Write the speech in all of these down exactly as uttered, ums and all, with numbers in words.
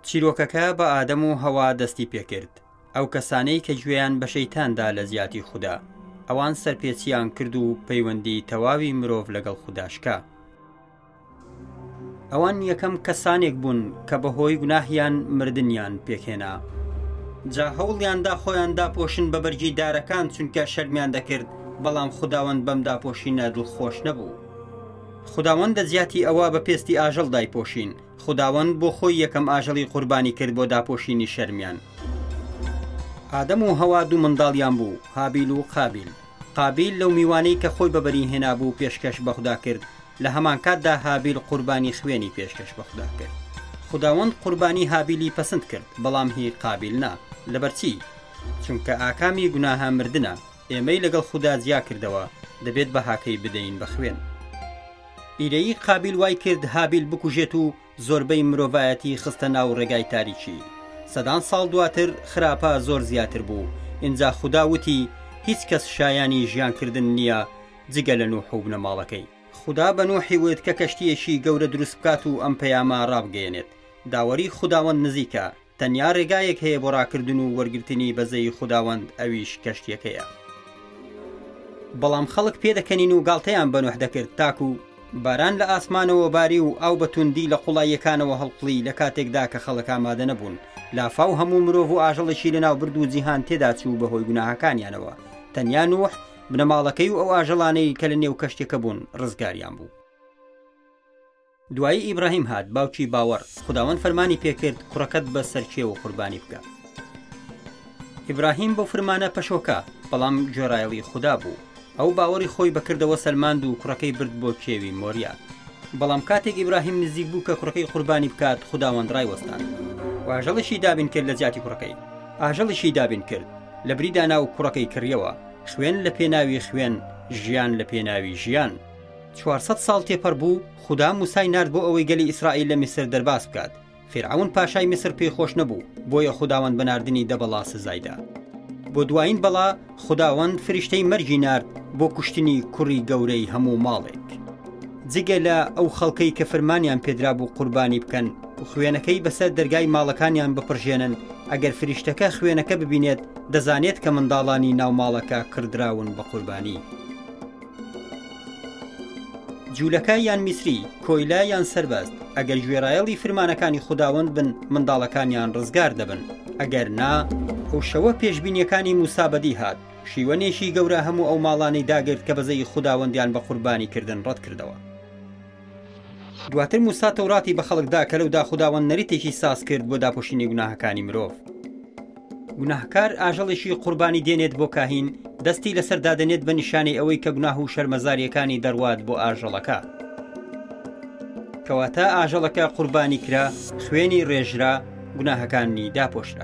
چیرۆکەکە بە ئادەم و هەوا دەستی پێکرد. ئەو کەسانەی کە گوێیان بە شەیتاندا لە زیاتی خوددا، ئەوان سەرپێچیان کرد و پەیوەندی تەواوی مرۆڤ لەگەڵ خودداشکا. ئەوان یەکەم کەسانێک بوون کە بەهۆی گوناهیان مردنیان پێکهێنا. جا هەوڵیاندا خۆیان داپۆشن بە بەرگی دارەکان چونکە شەرمیان دەکرد، بەڵام خوداوەند بەم داپۆشینە دڵخۆش نەبوو. خوداوەند دەزیاتی ئەوە بە پێستی ئاژەڵ دایپۆشین. خوداوەند بۆ خۆی یەکەم ئاژەڵی قوربانی کرد بۆ داپۆشینی شەرمیان. ئادەم و هەوا دوو منداڵیان بوو، هابیل و قابیل. قابیل لەو میوانەی کە خۆی بەبەری هێنا بوو پێشکەش بە خوددا کرد. لە هەمان کاتدا هابیل قوربانی خوێنی پێشکەش بە خوددا کرد. خوداوەند قوربانی هابیلی پەسەند کرد، بەڵام هی قابیل نا. لەبەرچی؟ چونکە ئاکامی گوناها مردنە. ئێمەی لەگەڵ خوددا جیا کردەوە، دەبێت بە هاکەی بدەین بە خوێن. ئیرەیی قابیل وای کرد هابیل بکوژێت و زۆربەی مرۆڤایەتی خستە ناو ڕێگای تاریکی. سەدان ساڵ دواتر خراپە زۆر زیاتر بوو. ئینجا خوددا وتی هیچ کەس شایانی ژیانکردن نییە جگە لە نوح و بنەماڵەکەی. خوددا بە نوحی وت کە کەشتیەکی گەورە دروست بکات و ئەم پەیامە ڕابگەێنێت. داوەری خوداوەند نزیکە، تەنیا ڕێگایەک هەیە بۆ ڕاکردن و وەرگرتنی بەزەی خوداوەند، ئەویش کەشتیەکەیە. بەڵام خەڵک پێدەکەنین و گاڵتەیان بە نوح دەکرد، تاکو باران لە ئاسمانەوە باری و ئاو بەتوندی لە قوڵاییەکانەوە هەڵقڵی لە کاتێکدا کە خەڵک ئامادە نەبوون. لافاو هەموو مرۆڤ و ئاژەڵێکی لەناو برد و جیهان تێدا چوو بەهۆی گوناهەکانیانەوە. تەنیا نوح بنەماڵەکەی و ئەو ئاژەڵانەی کە لە نێو کەشتێکە بوون ڕزگاریان بوو. دوایی ئیبراهیم هات، باوکی باوەڕ. خوداوەند فەرمانی پێکرد کوڕەکەت بە سەرکێوە قوربانی بکە. ئیبراهیم بەو فەرمانە پەشۆکە، بەڵام گوێڕایەڵی خوددا بوو. ئەو باوەڕی خۆی بەکردەوە سەلماند و کوڕەکەی برد بۆ کێوی مۆریا. بەڵام کاتێک ئیبراهیم نزیک بوو کە کوڕەکەی قوربانی بکات، خوداوەند ڕایوەستان و ئاژەڵیشی دابین کرد لە جیاتی کوڕەکەی. ئاژەڵیشی دابین کرد، لە بریدا ناو کوڕەکەی کڕیەوە. خوێن لە پێناوی خوێن، ژیان لە پێناوی ژیان. چوارسەد ساڵ تێپەڕ بوو، خوددا موسای نارد بۆ ئەوەی گەلی ئیسرائیل لە میسر دەرباز بکات. فیرعون پاشای میسر پێی خۆش نەبوو، بۆیە خوداوەند بەناردنی دە بەڵا سزایدا. بۆ دوایین بەڵا خوداوەند فریشتەی مەرجی نارد بۆ کوشتنی کوڕی گەورەی هەموو ماڵێک. جگە لە ئەو خەڵکەی کە فەرمانیان پێدرا بوو قوربانی بکەن و خوێنەکەی بەسەر دەرگای ماڵەکانیان بپڕژێنن، ئەگەر فریشتەکە خوێنەکە ببینێت دەزانێت کە منداڵانی ناو ماڵەکە کردراون بە قوربانی. جوولەکە یان میسری، کۆیلا یان سەربەست، ئەگەر گوێڕایەڵی فرمانەکانی خوداوەند بن، منداڵەکانیان ڕزگار دەبن. ئەگەر نا، ئەو شەوە پێشبینیەکانی موسا بەدی هات. شیوەنێکی گەورە هەموو ئەو ماڵانەی داگرت کە بەزەی خوداوەندیان بە قوربانی کردن ڕەت کردەوە. دواتر موسا تەوراتی بە خەڵکدا کە لەودا خوداوەند نەریتێکی ساز کرد بۆ داپۆشینی گوناهەکانی مرۆڤ. گوناهکار ئاژەڵێکی قوربانی دێنێت بۆ کاهین، دەستی لەسەر دادەنێت بە نیشانەی ئەوەی کە گوناه و شەرمەزاریەکانی دەڕوات بۆ ئاژەڵەکە. کەواتە ئاژەڵەکە قوربانی کرا، خوێنی ڕێژرا، گوناهەکانی داپۆشرا.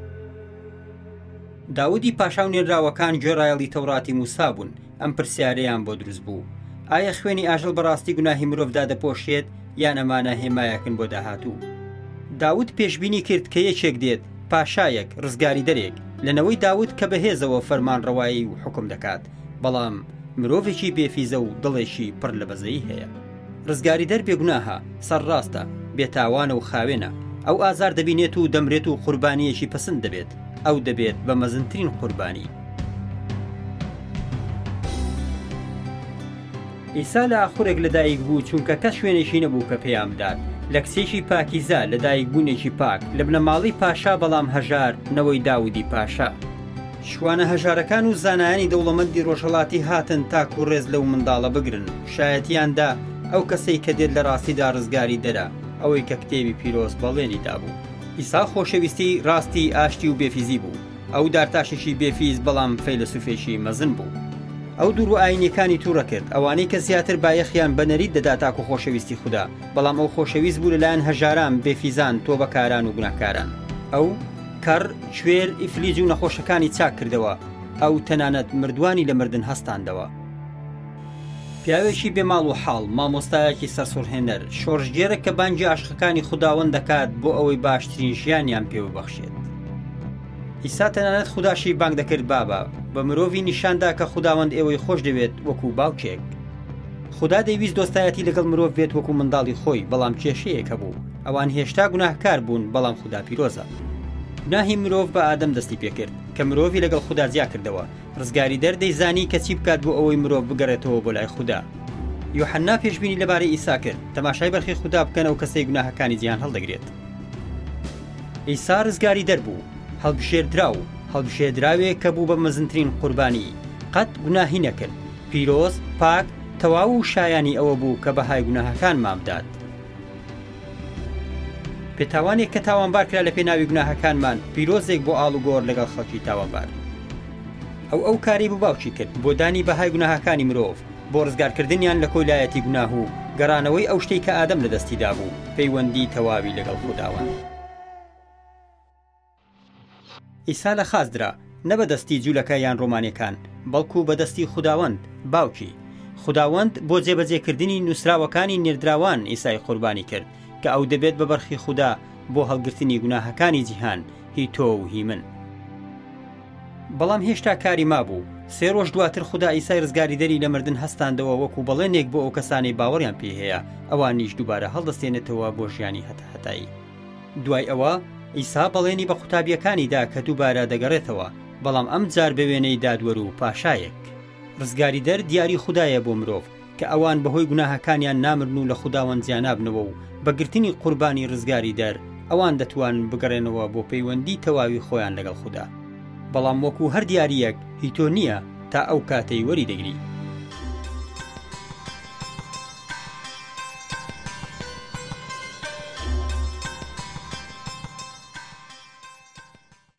داودی پاشا و نێراوەکان گوێڕایەڵی تەوراتی موسا بوون. ئەم پرسیارەیان بۆ دروست بوو: ئایا خوێنی ئاژەڵ بەڕاستی گوناهی مرۆڤدا دەپۆشێت یان ئەمانە هێمایەکن بۆ داهاتوو؟ داود پێشبینی کرد کە یەکێک دێت، پاشایەک، ڕزگاری دەرێک، لەنەوەی داود کە بەهێزەوە فەرمان ڕەوایی و حکم دەکات، بەڵام مرۆڤێکی بێفیزە و دڵێکی پڕ لە بەزەیی هەیە. ڕزگاری دەر بێگوناهە، سەرڕاستە، بێتاوانە و خاوێنە. ئەو ئازار دەبینێت و دەمرێت و قوربانیەکی پەسەند دەبێت. ئەو دەبێت بە مەزنترین قوربانی. ئیسا لە ئاخورێک لەدایک بوو، چونکە کەس شوێنێکی نەبوو کە پێیان بدات. لە کچێکی پاکیزە لەدایک بوونێکی پاک، لە بنەماڵی پاشا بەڵام هەژار نەوەی داودی پاشا. شوانە هەژارەکان و زانایانی دەوڵەمەندی ڕۆژهەڵاتی هاتن تاکو ڕێز لەو منداڵە بگرن. شایەتیاندا ئەو کەسەی کە دێت لە ڕاستیدا ڕزگاری دەرە، ئەوەی کە کتێبی پیرۆز بەڵێنی دابوو. ئیسا خۆشەویستی ڕاستی ئاشتی و بێفیزی بوو. ئەو دارتاشێکی بێفیز بەڵام فەیلسوفێکی مەزن بوو. ئەو دوور و ئاینەکانی تووڕە کرد، ئەوانەی کە زیاتر بایەخیان بە نەرید دەدا تاکو خۆشەویستی خوددا، بەڵام ئەو خۆشەویست بوو لەلایەن هەژاران، بێفیزان، تۆبەکاران و گوناهکاران. ئەو کەڕ، کوێر، ئیفلیج و نەخۆشەکانی چاک کردەوە. ئەو تەنانەت مردوانی لە مردن هەستاندەوە. پیاوێکی بێماڵ و حاڵ، مامۆستایەکی سەرسوڕهێنەر، شۆڕژگێرە کە بانگی عاشقەکانی خوداوەند دەکات بۆ ئەوەی باشترین ژیانیان پێوەبەخشێت. ئیسا تەنانەت خوداشی بانگ دەکرد بابا، بە مرۆڤی نیشاندا کە خوداوەند ئێوەی خۆش دەوێت وەکو باوکێک. خوددا دەیویست دۆستایەتی لەگەڵ مرۆڤ بێت وەکو منداڵی خۆی، بەڵام کێشەیەک هەبوو، ئەوان هێشتا گوناهکار بوون بەڵام خوددا پیرۆزە. گوناهی مرۆڤ بە ئادەم دەستی پێکرد کە مرۆڤی لەگەڵ خوددا جیا کردەوە. ڕزگاری دەردەیزانی کە چی بکات بۆ ئەوەی مرۆڤ بگەڕێتەوە بۆ لای خوددا. یوحەنا پێشبینی لەبارەی ئیسا کرد تەماشای بەرخی خوددا بکەن و کەسەی گوناهەکانی جیهان هەڵدەگرێت. ئیسا ڕزگاری دەربوو، هەڵبژێردرا و هەڵبژێردراوێ کە بوو بە مەزنترین قوربانی، قەت گوناهی نەکرد، پیرۆز، پاک، تەواو و شایانی ئەوە بوو کە بەهای گوناهەکان مامدات. پێتاوانێک کە تاوانبار کرا لە پێناوی گوناهەکانمان، پیرۆزێک بۆ ئاڵ و گۆڕ لەگەڵ خەڵکی تاوانبار. ئەو ئەو کاری بوو باوکی کرد بۆ دانی بەهای گوناهەکانی مرۆڤ، بۆ ڕزگارکردنیان لە کۆلایەتی گوناه و گەڕانەوەی ئەو شتەی کە ئادەم لە دەستیدا بوو، پەیوەندی تەواوی لەگەڵ خودداوەند. ئیسا لە خازدرا نە بەدەستی جوولەکە یان ڕۆمانیەکان، بەڵکو بەدەستی خودداوەند باوکی. خودداوەند بۆ جێبەجێکردنی نووسراوەکانی نێردراوان ئیسای قوربانی کرد کە ئەو دەبێت بە بەرخی خوددا بۆ هەڵگرتنی گوناهەکانی جیهان، هی تۆ و هی من. بەڵام هێشتا کاری مابوو. سێ ڕۆژ دواتر خوددا ئیسای ڕزگاریدەری لە مردن هەستاندەوە وەکو بەڵێنێک بۆ ئەو کەسانی باوەڕیان پێ هەیە ئەوانیش دووبارە هەڵدەستێنێتەوە بۆ ژیانی هەتا هەتایی. دوای ئەوە ئیسا بەڵێنی بە قوتابیەکانیدا کە دووبارە دەگەڕێتەوە، بەڵام ئەم جار بە وێنەی دادوەر و پاشایەک. ڕزگاریدەر دیاری خوددایە بۆ مرۆڤ کە ئەوان بەهۆی گوناهەکانیان نامرن و لە خودداوەند جیانابنەوە و بەگرتنی قوربانی ڕزگاریدەر ئەوان دەتوانن بگەڕێنەوە بۆ پەیوەندی تەواوی خۆیان لەگەڵ خوددا. بەڵام وەکو هەر دیاریەک هی تۆ نییە تا ئەو کاتەی وەری دەگری.